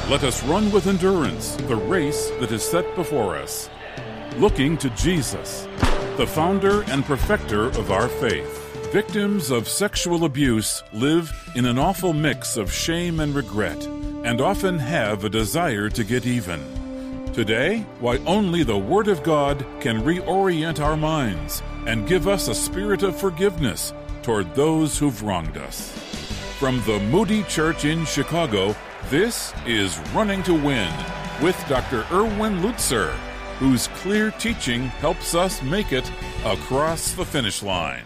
Let us run with endurance the race that is set before us, looking to Jesus, the founder and perfecter of our faith. Victims of sexual abuse live in an awful mix of shame and regret, and often have a desire to get even. Today, why only the Word of God can reorient our minds and give us a spirit of forgiveness toward those who've wronged us. From the Moody Church in Chicago, this is Running to Win with Dr. Erwin Lutzer, whose clear teaching helps us make it across the finish line.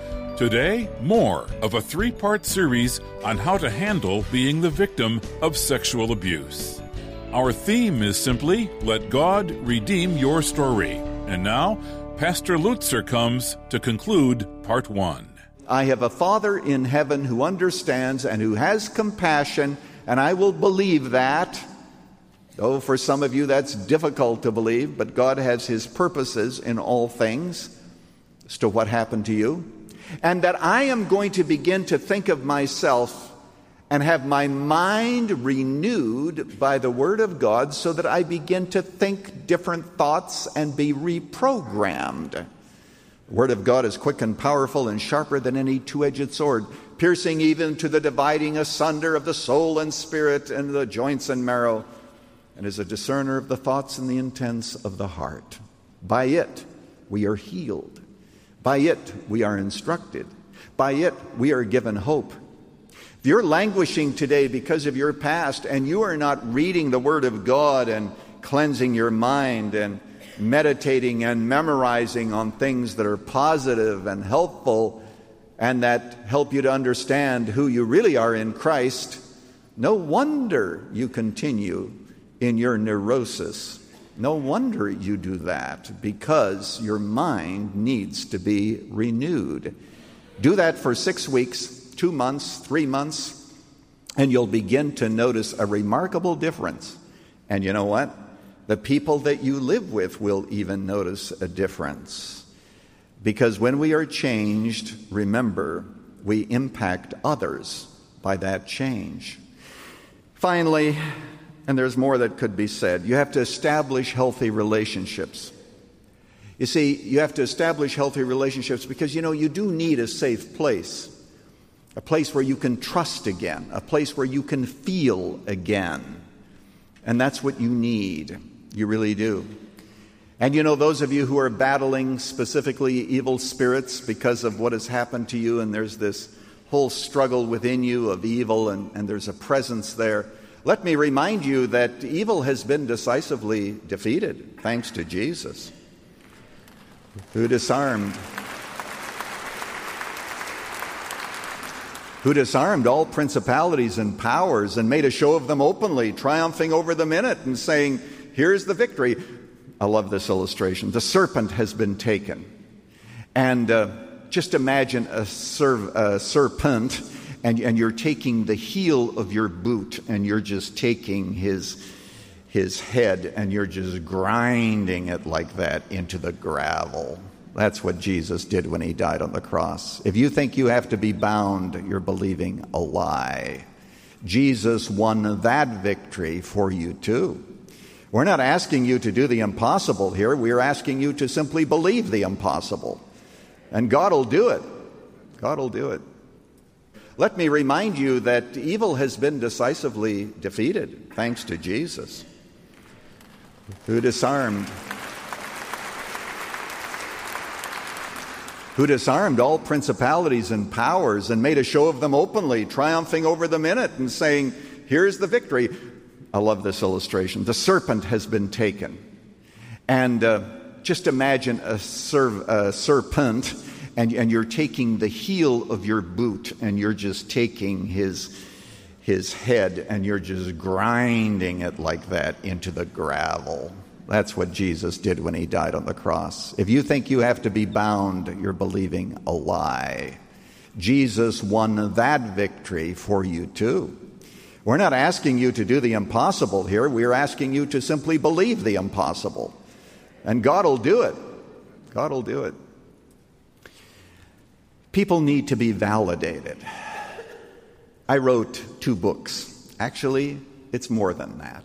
Today, more of a 3-part series on how to handle being the victim of sexual abuse. Our theme is simply, Let God Redeem Your Story. And now, Pastor Lutzer comes to conclude Part 1. I have a Father in heaven who understands and who has compassion, and I will believe that. Though for some of you that's difficult to believe, but God has His purposes in all things as to what happened to you. And that I am going to begin to think of myself and have my mind renewed by the Word of God so that I begin to think different thoughts and be reprogrammed. The Word of God is quick and powerful and sharper than any two-edged sword, piercing even to the dividing asunder of the soul and spirit and the joints and marrow, and is a discerner of the thoughts and the intents of the heart. By it we are healed. By it we are instructed. By it we are given hope. If you're languishing today because of your past and you are not reading the Word of God and cleansing your mind and meditating and memorizing on things that are positive and helpful and that help you to understand who you really are in Christ, no wonder you continue in your neurosis. No wonder you do that, because your mind needs to be renewed. Do that for 6 weeks, 2 months, 3 months, and you'll begin to notice a remarkable difference. And you know what? The people that you live with will even notice a difference. Because when we are changed, remember, we impact others by that change. Finally, and there's more that could be said, you have to establish healthy relationships. You see, you have to establish healthy relationships because, you do need a safe place. A place where you can trust again. A place where you can feel again. And that's what you need. You really do. And those of you who are battling specifically evil spirits because of what has happened to you, and there's this whole struggle within you of evil, and there's a presence there, let me remind you that evil has been decisively defeated, thanks to Jesus, who disarmed all principalities and powers and made a show of them openly, triumphing over them in it and saying, here's the victory. I love this illustration. The serpent has been taken. And just imagine a serpent, and you're taking the heel of your boot, and you're just taking his head, and you're just grinding it like that into the gravel. That's what Jesus did when He died on the cross. If you think you have to be bound, you're believing a lie. Jesus won that victory for you too. We're not asking you to do the impossible here. We're asking you to simply believe the impossible. And God will do it. God will do it. Let me remind you that evil has been decisively defeated, thanks to Jesus, who disarmed all principalities and powers and made a show of them openly, triumphing over them in it and saying, here's the victory. I love this illustration. The serpent has been taken. And just imagine a serpent, and you're taking the heel of your boot, and you're just taking his head, and you're just grinding it like that into the gravel. That's what Jesus did when He died on the cross. If you think you have to be bound, you're believing a lie. Jesus won that victory for you too. We're not asking you to do the impossible here. We're asking you to simply believe the impossible. And God will do it. God will do it. People need to be validated. I wrote 2 books. Actually, it's more than that.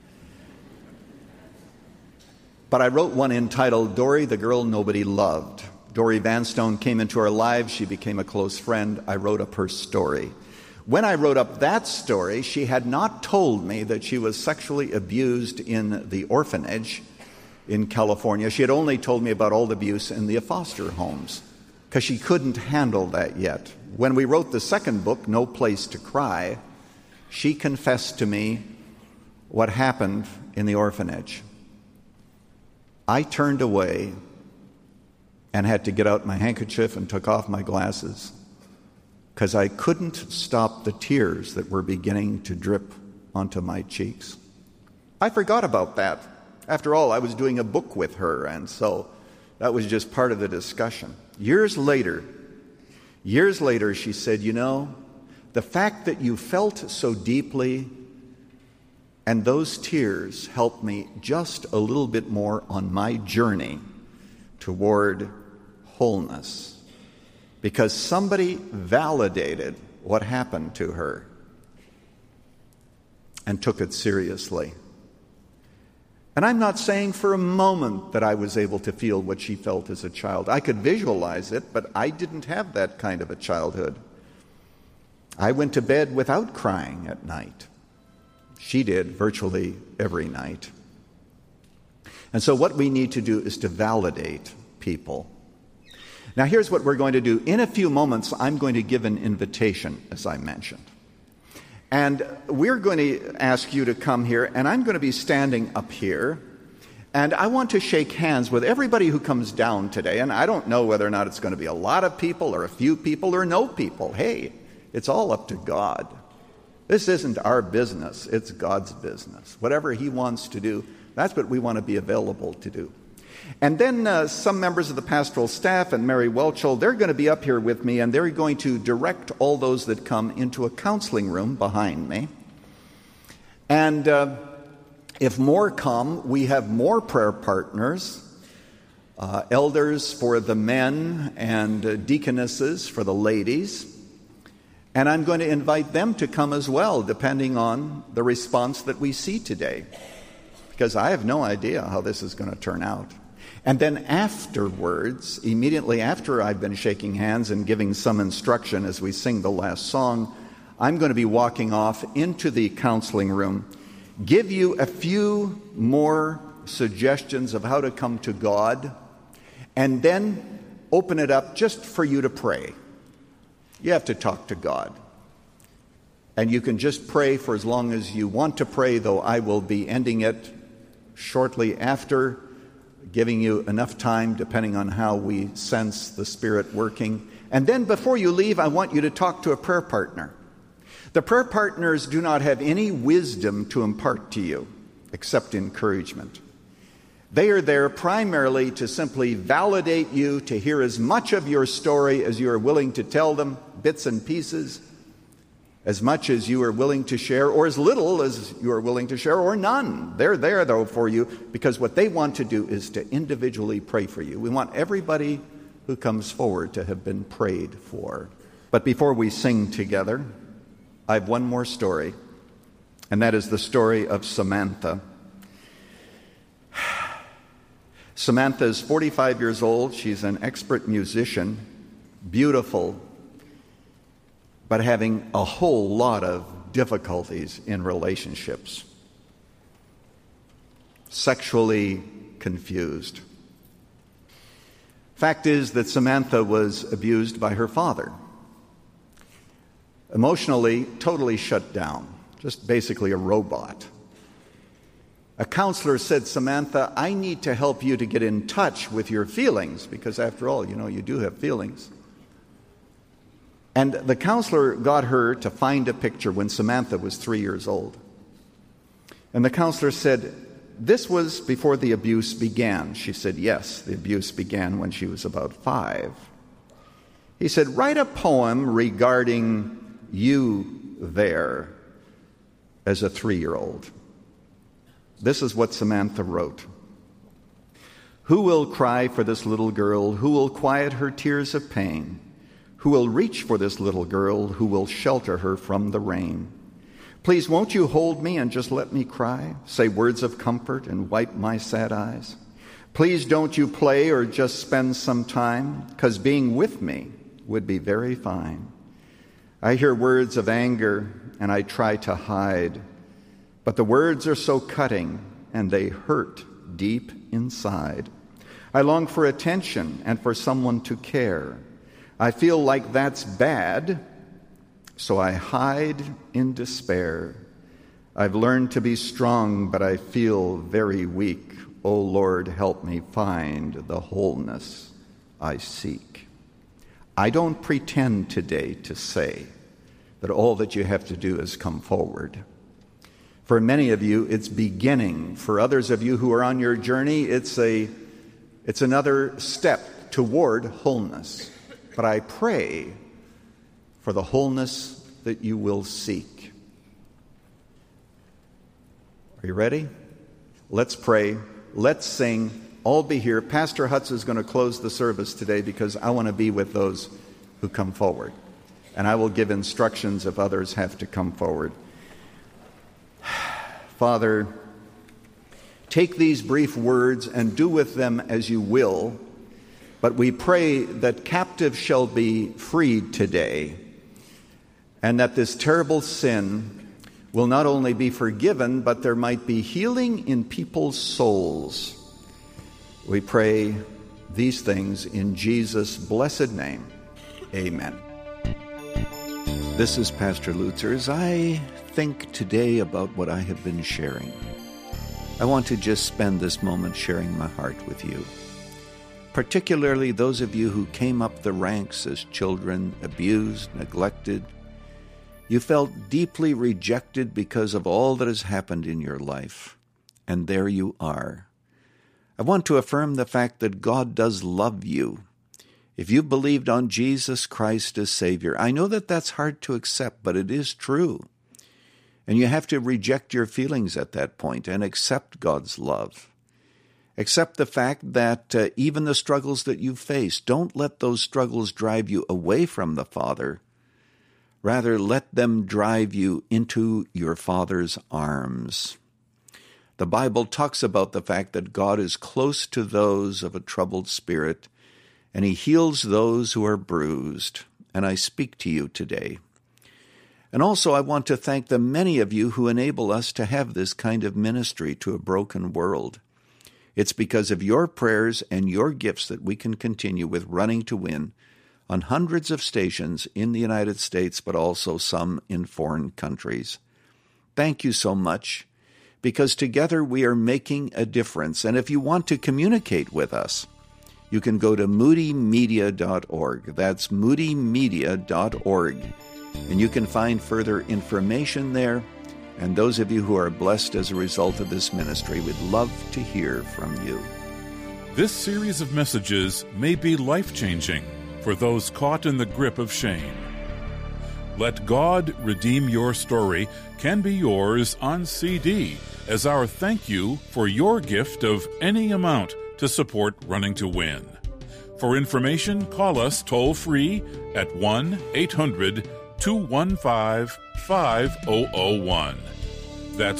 But I wrote one entitled, Dory, the Girl Nobody Loved. Dory Vanstone came into our lives. She became a close friend. I wrote up her story. When I wrote up that story, she had not told me that she was sexually abused in the orphanage in California. She had only told me about all the abuse in the foster homes, because she couldn't handle that yet. When we wrote the second book, No Place to Cry, she confessed to me what happened in the orphanage. I turned away and had to get out my handkerchief and took off my glasses because I couldn't stop the tears that were beginning to drip onto my cheeks. I forgot about that. After all, I was doing a book with her, and so that was just part of the discussion. Years later, she said, you know, the fact that you felt so deeply and those tears helped me just a little bit more on my journey toward wholeness, because somebody validated what happened to her and took it seriously. And I'm not saying for a moment that I was able to feel what she felt as a child. I could visualize it, but I didn't have that kind of a childhood. I went to bed without crying at night. She did virtually every night. And so what we need to do is to validate people. Now here's what we're going to do. In a few moments, I'm going to give an invitation, as I mentioned. And we're going to ask you to come here, and I'm going to be standing up here. And I want to shake hands with everybody who comes down today. And I don't know whether or not it's going to be a lot of people or a few people or no people. Hey, it's all up to God. This isn't our business. It's God's business. Whatever He wants to do, that's what we want to be available to do. And then some members of the pastoral staff and Mary Welchel, they're going to be up here with me, and they're going to direct all those that come into a counseling room behind me. And if more come, we have more prayer partners, elders for the men and deaconesses for the ladies. And I'm going to invite them to come as well, depending on the response that we see today, because I have no idea how this is going to turn out. And then afterwards, immediately after I've been shaking hands and giving some instruction as we sing the last song, I'm going to be walking off into the counseling room, give you a few more suggestions of how to come to God, and then open it up just for you to pray. You have to talk to God. And you can just pray for as long as you want to pray, though I will be ending it shortly after, giving you enough time depending on how we sense the Spirit working. And then before you leave, I want you to talk to a prayer partner. The prayer partners do not have any wisdom to impart to you except encouragement. They are there primarily to simply validate you, to hear as much of your story as you are willing to tell them, bits and pieces, as much as you are willing to share, or as little as you are willing to share, or none. They're there, though, for you, because what they want to do is to individually pray for you. We want everybody who comes forward to have been prayed for. But before we sing together, I have one more story, and that is the story of Samantha. Samantha is 45 years old. She's an expert musician, beautiful, but having a whole lot of difficulties in relationships. Sexually confused. Fact is that Samantha was abused by her father. Emotionally, totally shut down, just basically a robot. A counselor said, Samantha, I need to help you to get in touch with your feelings, because after all, you do have feelings. And the counselor got her to find a picture when Samantha was 3 years old. And the counselor said, this was before the abuse began. She said, yes, the abuse began when she was about 5. He said, write a poem regarding you there as a 3-year-old. This is what Samantha wrote. Who will cry for this little girl? Who will quiet her tears of pain? Who will reach for this little girl? Who will shelter her from the rain? Please, won't you hold me and just let me cry, say words of comfort and wipe my sad eyes? Please don't you play or just spend some time, 'cause being with me would be very fine. I hear words of anger and I try to hide, but the words are so cutting and they hurt deep inside. I long for attention and for someone to care. I feel like that's bad, so I hide in despair. I've learned to be strong, but I feel very weak. Oh Lord, help me find the wholeness I seek. I don't pretend today to say that all that you have to do is come forward. For many of you, it's beginning. For others of you who are on your journey, it's another step toward wholeness. But I pray for the wholeness that you will seek. Are you ready? Let's pray. Let's sing. All be here. Pastor Hutz is going to close the service today because I want to be with those who come forward. And I will give instructions if others have to come forward. Father, take these brief words and do with them as you will, but we pray that captives shall be freed today, and that this terrible sin will not only be forgiven, but there might be healing in people's souls. We pray these things in Jesus' blessed name. Amen. This is Pastor Lutzer. As I think today about what I have been sharing, I want to just spend this moment sharing my heart with you. Particularly those of you who came up the ranks as children, abused, neglected. You felt deeply rejected because of all that has happened in your life. And there you are. I want to affirm the fact that God does love you. If you believed on Jesus Christ as Savior, I know that that's hard to accept, but it is true. And you have to reject your feelings at that point and accept God's love. Accept the fact that even the struggles that you face, don't let those struggles drive you away from the Father. Rather, let them drive you into your Father's arms. The Bible talks about the fact that God is close to those of a troubled spirit, and He heals those who are bruised. And I speak to you today. And also I want to thank the many of you who enable us to have this kind of ministry to a broken world. It's because of your prayers and your gifts that we can continue with Running to Win on hundreds of stations in the United States, but also some in foreign countries. Thank you so much, because together we are making a difference. And if you want to communicate with us, you can go to moodymedia.org. That's moodymedia.org. And you can find further information there. And those of you who are blessed as a result of this ministry would love to hear from you. This series of messages may be life-changing for those caught in the grip of shame. Let God Redeem Your Story can be yours on CD as our thank you for your gift of any amount to support Running to Win. For information, call us toll-free at 1-800-215-5001. That's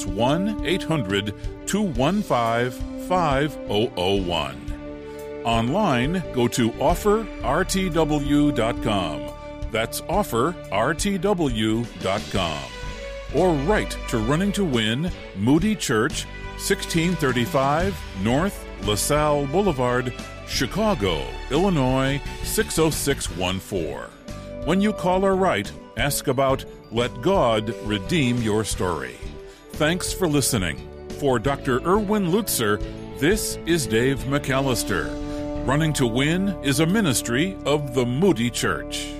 1-800-215-5001. Online, go to offerrtw.com. That's offerrtw.com. Or write to Running to Win, Moody Church, 1635 North LaSalle Boulevard, Chicago, Illinois, 60614. When you call or write, ask about Let God Redeem Your Story. Thanks for listening. For Dr. Erwin Lutzer, this is Dave McAllister. Running to Win is a ministry of the Moody Church.